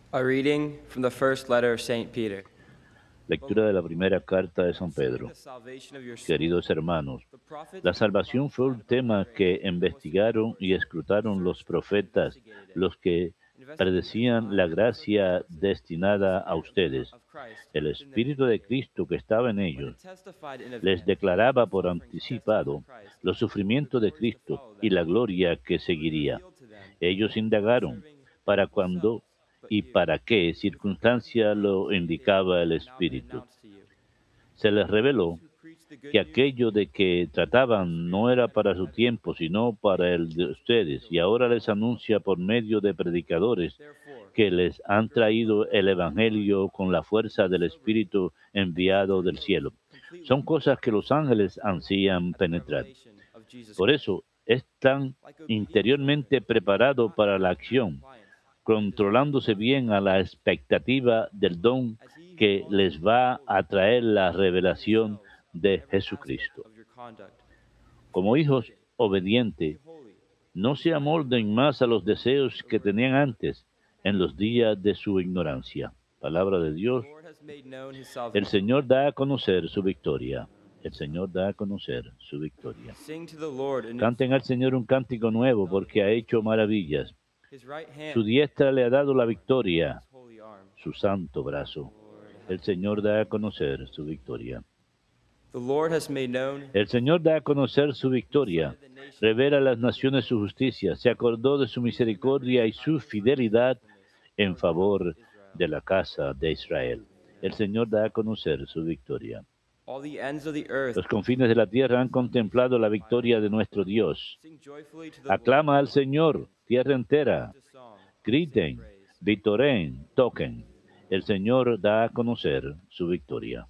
A reading from the first letter of St. Peter. Lectura de la primera carta de San Concerning Pedro. the salvation of your soul, Queridos hermanos, the prophets la who salvación fue un prophesied about the tema grace que that was to be investigaron y yours, escrutaron los searched and profetas, investigated it, los que investigated the predecían la times and the gracia circumstances of the destinada a Spirit ustedes. of Christ El within them Espíritu de Cristo que estaba en when ellos it testified in les advance of declaraba the por sufferings destined for anticipado Christ, los the sufrimientos de glories to Cristo follow y them. la gloria que It was seguiría. revealed to them, Ellos not indagaron serving para cuándo themselves, but y you, para qué with the perfect circunstancia faith lo communicated indicaba el and now been Espíritu. announced to you. Se les Those reveló who preach the good que news aquello de que trataban no era para su tiempo, sino para el de ustedes, y ahora les anuncia por medio de predicadores therefore, que les han gird up traído the el loins of your mind, Evangelio con la and fuerza be del sober, Espíritu and set enviado your del hopes cielo. completely Son cosas que los fixed ángeles ansían at the penetrar. revelation of Jesus Por Christ. eso están Like obedient children, interiormente preparados not para la having had acción, compliance with his controlándose righteousness, bien a la expectativa del don as he who que calls you les is va holy, a traer la you revelación yourselves in de every aspect Jesucristo. of your conduct Como treat hijos purity, be obedientes, holy, no se despite the amolden word, más a los deseos the que word of tenían truth. antes, en los días de su ignorancia. Palabra de The Dios. Lord has made known his El salvation. Señor da a conocer su victoria. El Señor da a conocer su victoria. Sing to the Lord a new Canten al song, Señor un cántico for he has nuevo, done porque ha wonderful hecho things. maravillas. His right Su hand diestra le ha has dado la performed, victoria, his holy arm. su santo brazo. Lord, El have Señor da a conocer su victoria. The Lord has made known El Señor da a conocer su in the sight victoria, of the nations revela a las his naciones su advantage. justicia, se acordó de su He has remembered his misericordia y su kindness and his fidelidad faithfulness en towards the house of favor Israel. de la casa de Israel. El Señor da a conocer su victoria. All the ends of the earth Los confines de la tierra han gaze contemplado la upon the victoria de mighty nuestro power. Dios. Sing joyfully to the Lord, Aclama al all you Señor, lands. tierra entera. Lift a song, sing Griten, praise. vitoren, toquen. El Señor da a conocer su victoria.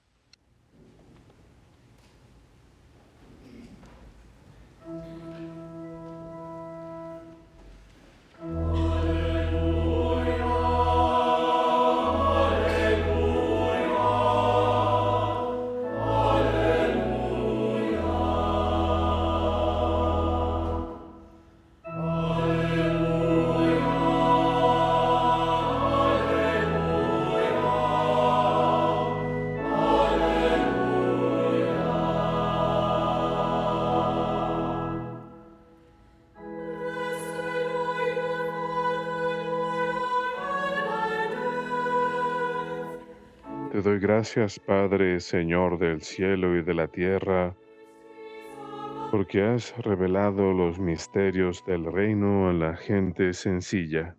Te doy gracias, Padre, Señor del cielo y de la tierra, porque has revelado los misterios del reino a la gente sencilla.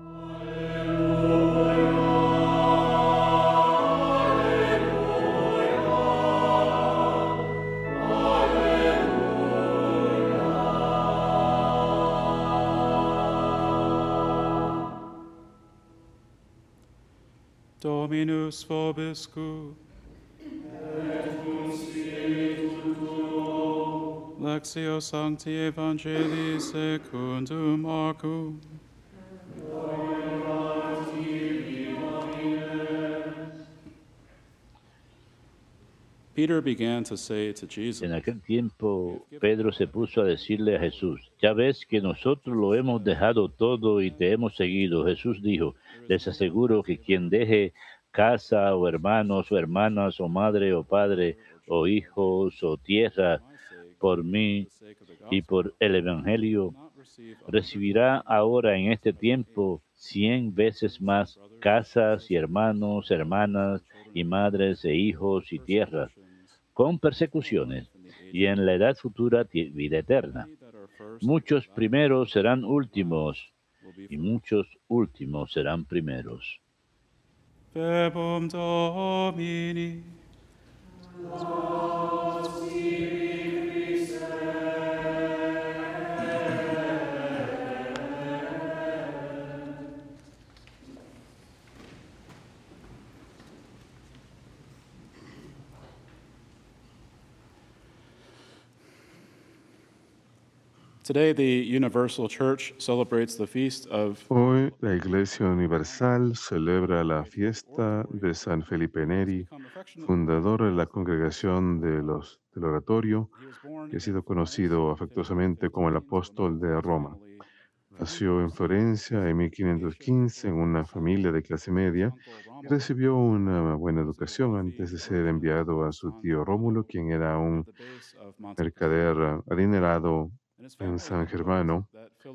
Dominus vobiscum. Lectio Sancti Evangelii secundum Marcum. Peter began to say to Jesus, En aquel tiempo, Pedro se puso a decirle a Jesús, ya ves que nosotros lo hemos dejado todo y te hemos seguido. Jesús dijo, les aseguro que quien deje casa o hermanos o hermanas o madre o padre o hijos o tierra por mí y por el Evangelio, recibirá ahora en este tiempo 100 veces más casas y hermanos, hermanas y madres e hijos y tierras con persecuciones, y en la edad futura vida eterna. Muchos primeros serán últimos, y muchos últimos serán primeros. Verbum Domini. Today, the Universal Church celebrates the feast of Hoy la Iglesia Universal celebra la fiesta de San Felipe Neri, fundador de la congregación del Oratorio, He was born que ha in sido conocido afectuosamente como el apóstol de Roma. Nació en Florencia en 1515 en una familia de clase media y recibió una buena educación antes de ser enviado a su tío Rómulo, quien era un mercader adinerado en San Germano,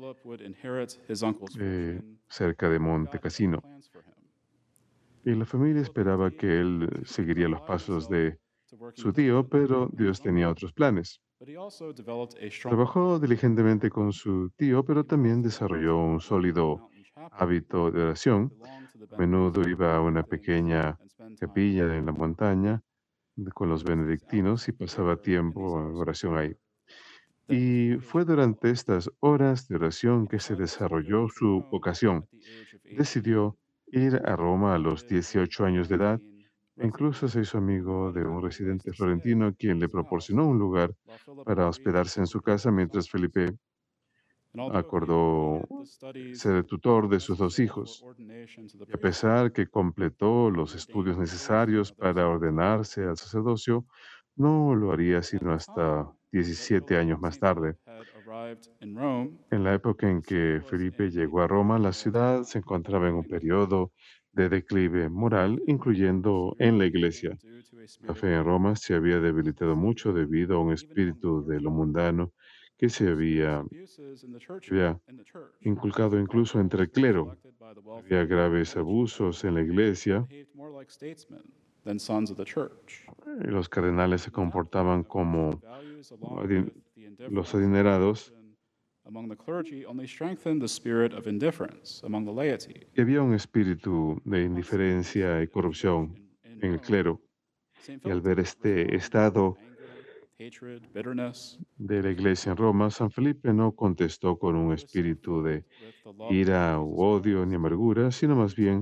cerca de Monte Cassino. Y la familia esperaba que él seguiría los pasos de su tío, pero Dios tenía otros planes. Trabajó diligentemente con su tío, pero también desarrolló un sólido hábito de oración. A menudo iba a una pequeña capilla en la montaña con los benedictinos y pasaba tiempo en oración ahí. Y fue durante estas horas de oración que se desarrolló su vocación. Decidió ir a Roma a los 18 años de edad e incluso se hizo amigo de un residente florentino quien le proporcionó un lugar para hospedarse en su casa mientras Felipe acordó ser el tutor de sus dos hijos. Y a pesar que completó los estudios necesarios para ordenarse al sacerdocio, no lo haría sino hasta 17 años más tarde. En la época en que Felipe llegó a Roma, la ciudad se encontraba en un periodo de declive moral, incluyendo en la iglesia. La fe en Roma se había debilitado mucho debido a un espíritu de lo mundano que se había inculcado incluso entre el clero. Había graves abusos en la iglesia. Los cardenales se comportaban como los adinerados. Y había un espíritu de indiferencia y corrupción en el clero. Y al ver este estado de la iglesia en Roma, San Felipe no contestó con un espíritu de ira u odio ni amargura, sino más bien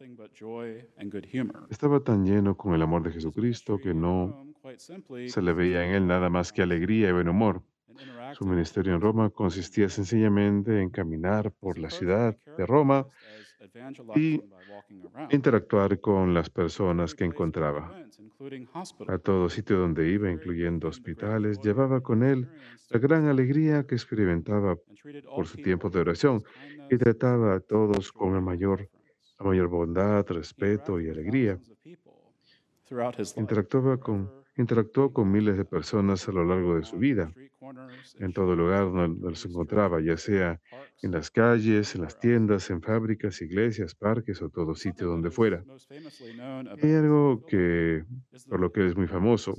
estaba tan lleno con el amor de Jesucristo que no se le veía en él nada más que alegría y buen humor. Su ministerio en Roma consistía sencillamente en caminar por la ciudad de Roma y interactuar con las personas que encontraba. A todo sitio donde iba, incluyendo hospitales, llevaba con él la gran alegría que experimentaba por su tiempo de oración y trataba a todos con la mayor bondad, respeto y alegría. Interactuó con miles de personas a lo largo de su vida, en todo lugar donde los encontraba, ya sea en las calles, en las tiendas, en fábricas, iglesias, parques o todo sitio donde fuera. Hay algo por lo que él es muy famoso,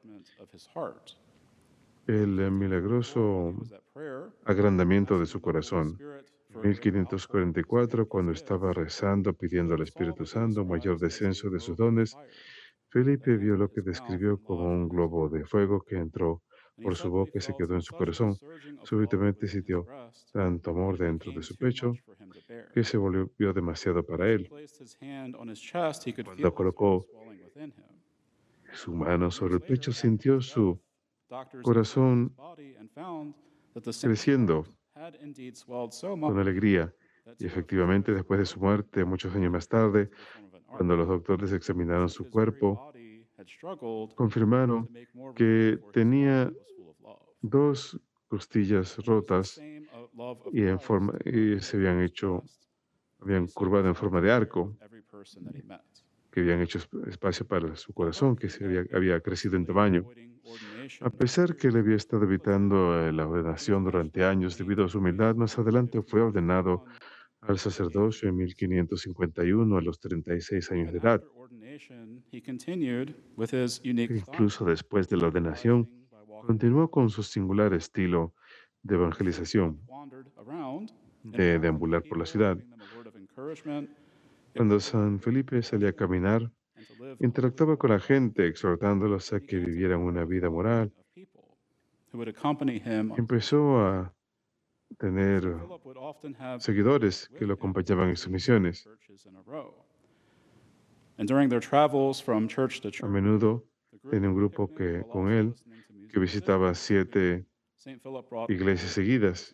el milagroso agrandamiento de su corazón. En 1544, cuando estaba rezando, pidiendo al Espíritu Santo un mayor descenso de sus dones, Felipe vio lo que describió como un globo de fuego que entró por su boca y se quedó en su corazón. Súbitamente sintió tanto amor dentro de su pecho que se volvió demasiado para él. Cuando colocó su mano sobre el pecho, sintió su corazón creciendo con alegría. Y efectivamente, después de su muerte, muchos años más tarde, cuando los doctores examinaron su cuerpo, confirmaron que tenía dos costillas rotas y habían curvado en forma de arco, que habían hecho espacio para su corazón, que había crecido en tamaño. A pesar que le había estado evitando la ordenación durante años debido a su humildad, más adelante fue ordenado al sacerdocio en 1551 a los 36 años de edad. Incluso después de la ordenación, continuó con su singular estilo de evangelización, de deambular por la ciudad. Cuando San Felipe salía a caminar, interactuaba con la gente, exhortándolos a que vivieran una vida moral. Empezó a tener seguidores que lo acompañaban en sus misiones. A menudo tenía un grupo con él que visitaba 7 iglesias seguidas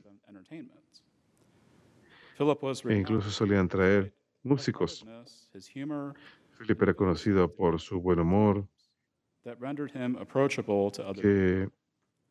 e incluso solían traer músicos. Felipe era conocido por su buen humor, que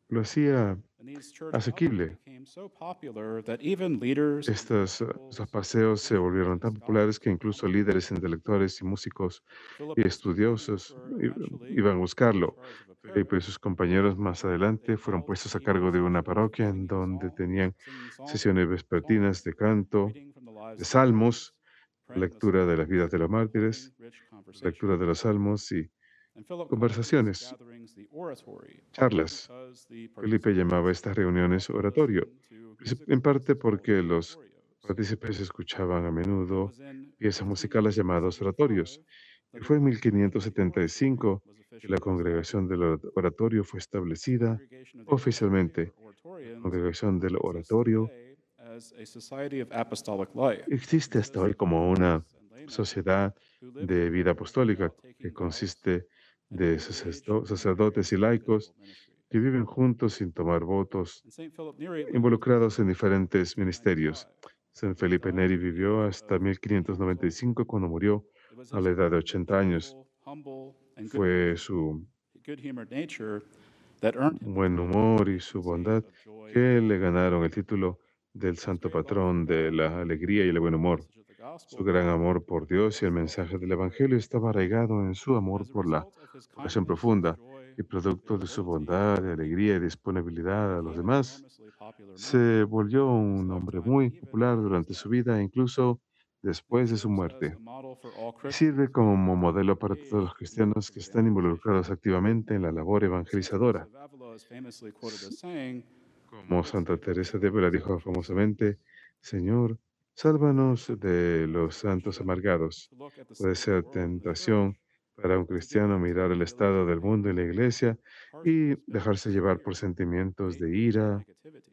lo hacía And these church outings asequible. became so popular that even leaders and Estos intellectuals paseos se ventured volvieron into tan populares que scholarship incluso among them. líderes intelectuales y músicos Philip y and his companions estudiosos were eventually iban a put in buscarlo. charge of a Felipe y parish sus compañeros más where they adelante fueron held puestos a cargo meetings de una usually parroquia en singing donde psalms, tenían singing psalms, sesiones vespertinas poems, de canto, reading from the lives de of the martyrs, salmos, praying the lectura de las psalms, vidas de los and holding mártires, rich lectura de los conversations. salmos y And Philip called these conversaciones, gatherings the oratory charlas. because the Felipe llamaba a participants estas reuniones often oratorio, listened to en musical parte recital porque los oratorios. partícipes escuchaban a It menudo was in piezas musicales llamadas oratorios. 1575 Y that the fue en congregation of the oratory 1575 was que la officially congregación established. del oratorio fue The establecida congregation of the oratory, or oficialmente. La oratorians, congregación del exists oratorio today as a society of apostolic life, existe hasta hoy consisting of como una priests and laymen sociedad who live de vida together apostólica without que taking vows consiste and who de engage in sacerdotes various y laicos individual ministries. que viven juntos sin tomar votos, And St. Philip Neri lived involucrados en until diferentes ministerios. 1595, San when he Felipe died Neri at the vivió age hasta of 80 years old. 1595 cuando murió It was a his la edad de warm, 80 años. cheerful, humble, and Fue su good-humored nature that earned him the buen title of humor y su Regency bondad of Joy que and le Peace. ganaron el título del His santo great love for patrón de God la alegría y el buen and the humor. message of the gospel Su gran amor por Dios y el was felt mensaje del everywhere. Evangelio estaba arraigado en su And amor as a por la result of his vocación kindness, his profunda joy, y producto de su availability to bondad, other alegría y people, he disponibilidad a los became an demás, enormously popular man se volvió in his un hombre lifetime and muy even popular after his durante su death. vida e incluso And he después de su serves as muerte. a model for all Y Christians sirve como who are modelo para todos los engaged in the work cristianos of que están evangelization. involucrados activamente en la labor St. Teresa evangelizadora. of Avila is famously quoted as saying, Como "Lord, Santa save us Teresa de from Ávila these dijo anxious famosamente, saints." Señor, sálvanos It can be de a los santos temptation amargados. to look at the Puede state of the ser world and the church tentación para un and to give cristiano in to mirar el the estado del illusionary mundo y la iglesia partial y dejarse suspicions of llevar por fear, sentimientos de hatred, and ira, negativity.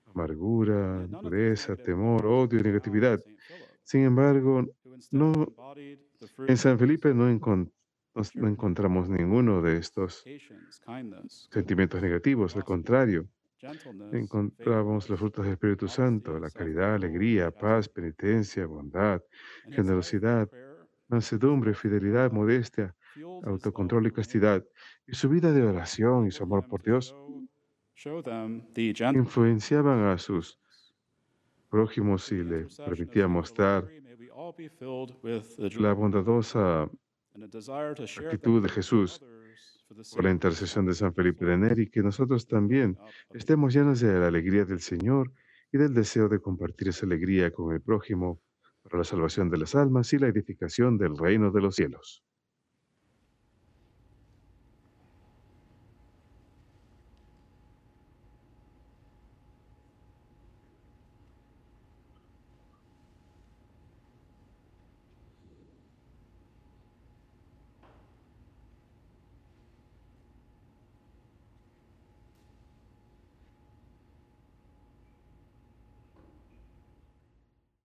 And amargura, yet none of these dureza, negative temor, qualities odio y were found in negatividad. St. Philip, Sin embargo, who instead no, embodied the en fruits San of the Felipe Spirit: no charity, encontramos joy, ninguno de peace, estos patience, kindness, sentimientos goodness, negativos. Al generosity, contrario, gentleness, encontramos los faithfulness, frutos del Espíritu modesty, Santo, la caridad, self-control, and alegría, paz, chastity. penitencia, bondad, And his life of generosidad, prayer, mansedumbre, reverence for fidelidad, God modestia, fueled his love autocontrol y for many castidad. Y su vida de and oración y su enabled amor him por to Dios show them the gentleness of influenciaban a sus Jesus. prójimos Through y the le intercession of permitían St. Philip mostrar Neri, may we all be filled with the joy la of the Lord bondadosa and a desire to share that actitud de joy with Jesús others for the por la sake of the intercesión de San salvation of Felipe de souls Neri, que nosotros and the building también up of his estemos kingdom. llenos de la alegría del Señor y del deseo de compartir esa alegría con el prójimo para la salvación de las almas y la edificación del reino de los cielos.